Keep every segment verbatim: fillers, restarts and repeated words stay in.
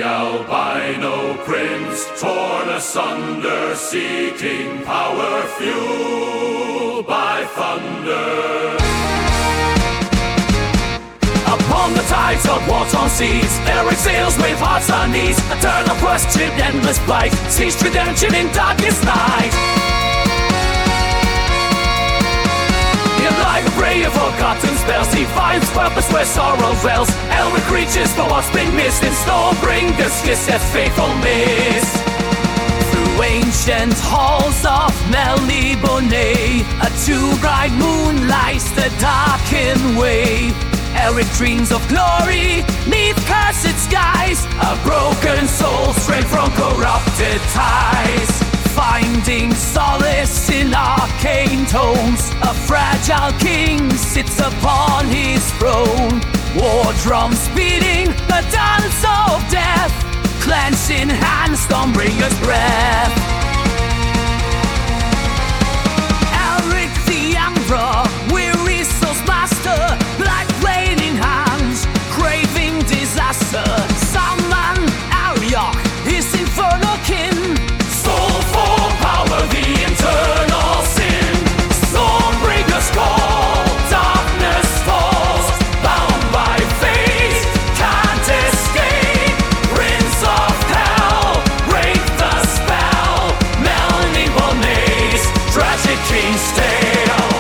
The albino prince, torn asunder, seeking power fueled by thunder. Upon the tides of war-torn seas, Eric sails with hearts unease. Eternal question, endless plight, sees redemption in darkest night. Like a prey of forgotten spells, he finds purpose where sorrow dwells. Elric reaches for what's been missed, in Stormbringer's kiss as faithful mist. Through ancient halls of Melniboné, a too bright moon lights the darkened way. Eric dreams of glory neath cursed skies, a broken soul strayed from corrupted ties. Finding solace in arcane tones, a fragile king sits upon his throne. War drums beating, the dance of death, clenched in hands, Stormbringer's breath. Elric the Emperor, weary soul's master, black blade in hands, craving disaster. Summon Ariok, his infernal kin, the internal sin. Stormbringer's call, darkness falls, bound by fate, can't escape. Prince of hell, break the spell. Melniboné's tragic king's tale.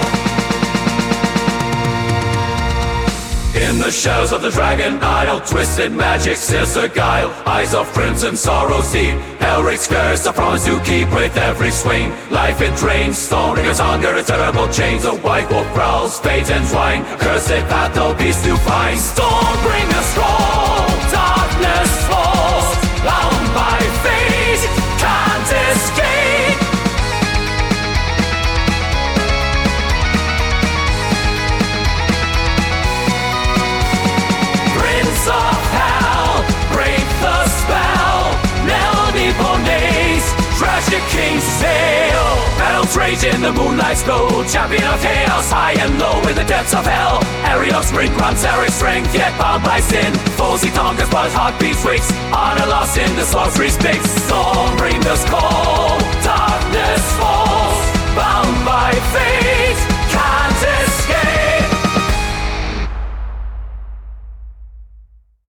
In the shadows of the Dragon Isle, twisted magic seals the guile. Eyes of crimson sorrows deep, Elric's curse, a promise to keep with every swing. Life it drains, Stormbringer's hunger, a terrible chains. A white wolf prowls, fate entwined, a cursed path no beast to find. Stormbringer's call, darkness falls, bound by fate, can't escape. Prince of hell, break the spell. Melniboné's tragic king's tale. Battles rage in the moonlight's glow, champion of chaos, high and low in the depths of hell. Ariok's ring grants Eric's strength, yet bound by sin. Foes he conquers, but heartbeats wakes. Honor lost in the sorcery's pits. Stormbringer's call,